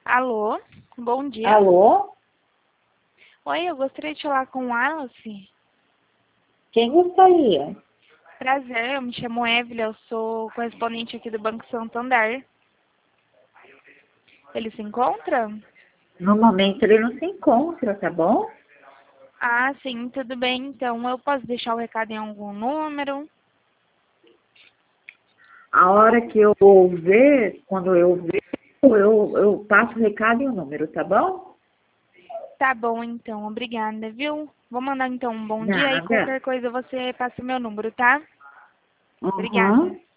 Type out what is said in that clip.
Alô, bom dia. Alô? Oi, eu gostaria de falar com o Wallace. Quem gostaria? Prazer, eu me chamo Evelyn, eu sou correspondente aqui do Banco Santander. Ele se encontra? No momento ele não se encontra, tá bom? Ah, sim, tudo bem. Então, eu posso deixar o recado em algum número? A hora que quando eu ver, eu passo o recado e o número, tá bom? Tá bom, então, obrigada, viu? Vou mandar então um bom dia e Nada. qualquer coisa você passa o meu número, tá? Uhum. Obrigada.